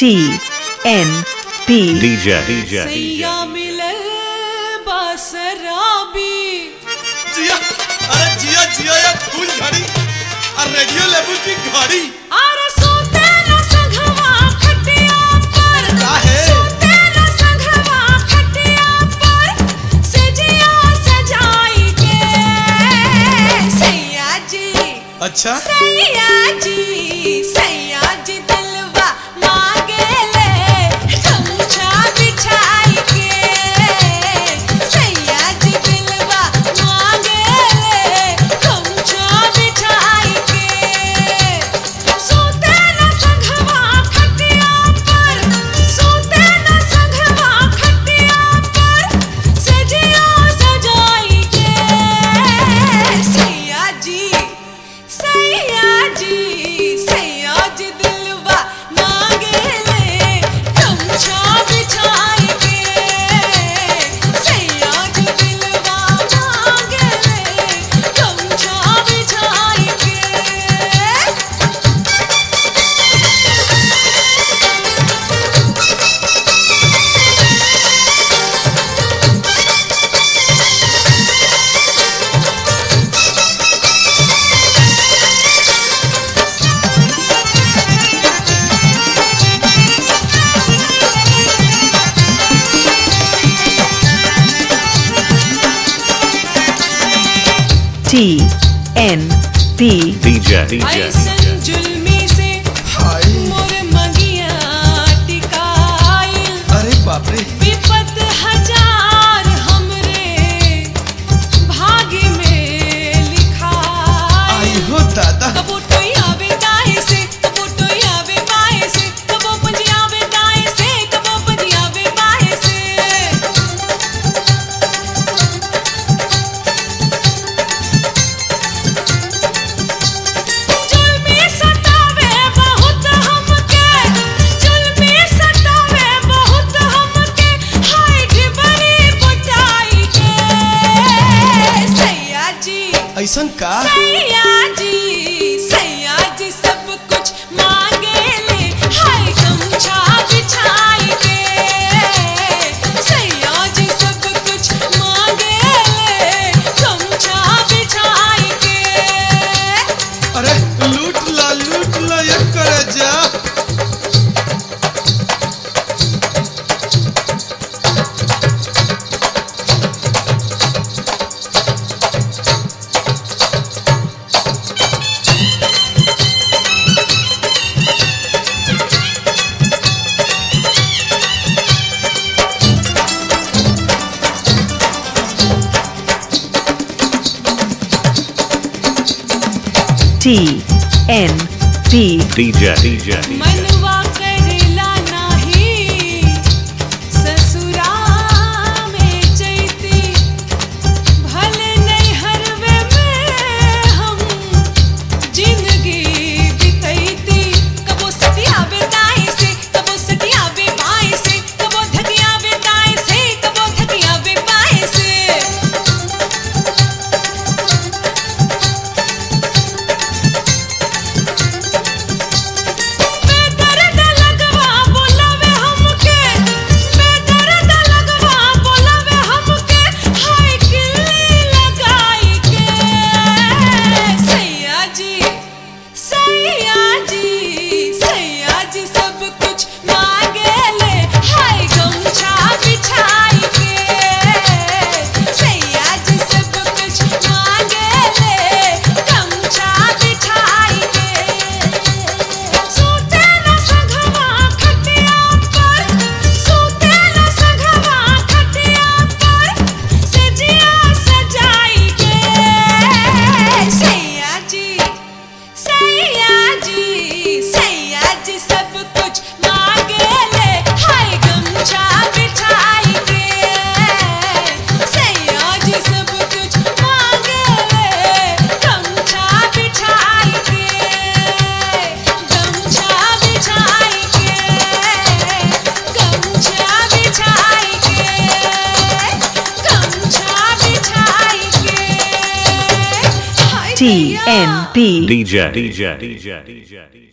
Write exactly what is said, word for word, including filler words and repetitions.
T N P D J D J सैया मिले बसराबी जिया अरे जिया जिया या फूल घड़ी और रेडियो लेबू की घड़ी अरे सोते न संघवा खटिया पर काहे? सोते न संघवा खटिया पर सजिया सजाई के सैया जी अच्छा सैया जी सैया जी दिलवा मांगे ले गमछा बिछाई के सैया जी दिलवा मांगे ले गमछा बिछाई के सोते न संघवा खटिया पर सोते न संघवा खटिया पर सजिया सजाई के सैया जी सैया जी सैया जी दिलवा मांगे ले गमछा बिछाई के सैया जी दिलवा मांगे ले गमछा बिछाई के T N P D J D J ऐसन जुल्मी से हाय मोर मंगिया टिकाइल अरे बाप रे विपत हजार हमरे भाग्य में लिखाइल आई हो दादा कबो टोई आवे दाएं से कबो टोई आवे बाएं से कबो पंजी आवे दाएं से कबो पंजी आवे बाएं से जुल्मी सतावे बहुत हमके जुल्मी सतावे बहुत हमके हाय ढिबरी बुटाई के सैया जी ऐसन का सैया जी सैया जी सब कुछ मांगे ले हाय गमछा बिछाई के सैया जी सब कुछ मांगे ले गमछा बिछाई के अरे लूट ला लूट ला ये करे जा T N P D J D J मनवा करेला नाही ससुरा में जैती भले नहीं हरवे में हम जिंदगी बितैती कबो सटियावे दाएं से कबो सटियावे बाएं से कबो धकियावे दाएं से कबो धकियावे बाएं से बेदर्द लगवा बोलावे हमके बेदर्द लगवा बोलावे हमके हाय किल्ली लगाई के सैया जी सैया जी सैया जी सब कुछ मांगे ले हाय गमछा बिछाई के सैया जी सब कुछ मांगे ले गमछा बिछाई के सोते न संघवा खटिया पर सोते न संघवा खटिया पर सजिया सजाई के सैया जी सैया जी सैया जी सब कुछ मांगे ले हाय गमछा बिछाई के सैया जी सब कुछ मांगे ले गमछा बिछाई के गमछा बिछाई के गमछा बिछाई के गमछा बिछाई के हाय T दैया। N P D J D J D J D J